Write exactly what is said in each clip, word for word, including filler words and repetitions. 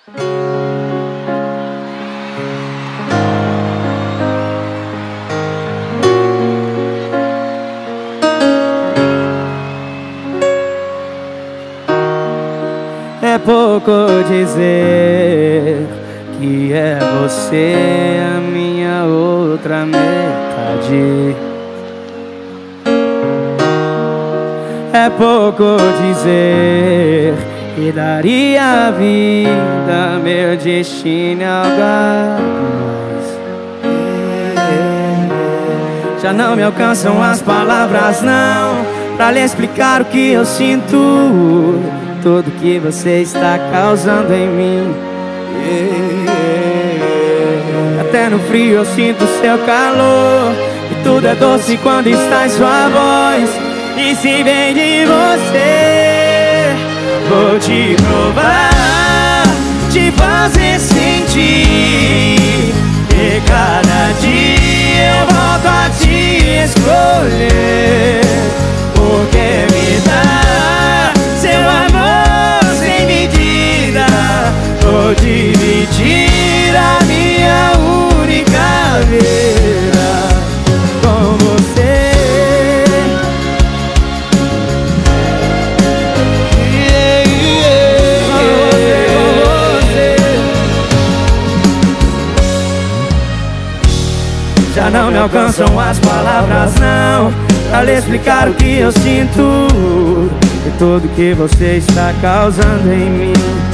É pouco dizer que é você a minha outra metade. É pouco dizer que daria a vida, meu destino é algo a mais. Já não me alcançam as palavras não pra lhe explicar o que eu sinto, tudo que você está causando em mim. Até no frio eu sinto seu calor, e tudo é doce quando está em sua voz. E se vem de você, vou te provar, te fazer sentir que cada dia eu volto a te escolher, porque me dá seu amor sem medida. Vou dividir a minha única vida com você. Já não me alcançam as palavras não pra lhe explicar o que eu sinto e tudo que você está causando em mim.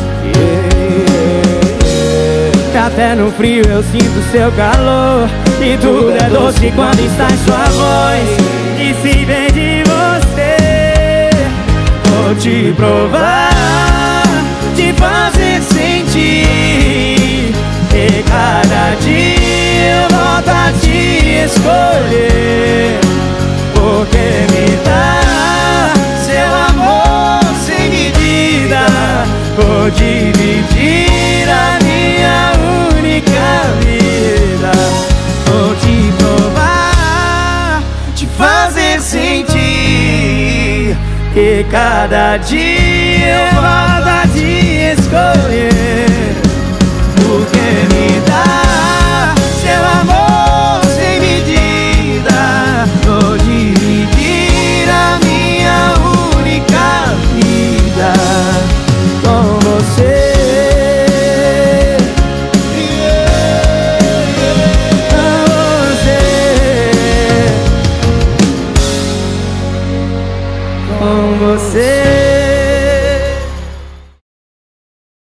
Yeah. Até no frio eu sinto seu calor, e tudo é doce quando está em sua voz. E se vem de você, vou te provar, te fazer sentir que cada dia eu volto a te escolher, porque me dá seu amor sem medida. Vou dividir a minha única vida. Vou te provar, te fazer sentir que cada dia eu volto a te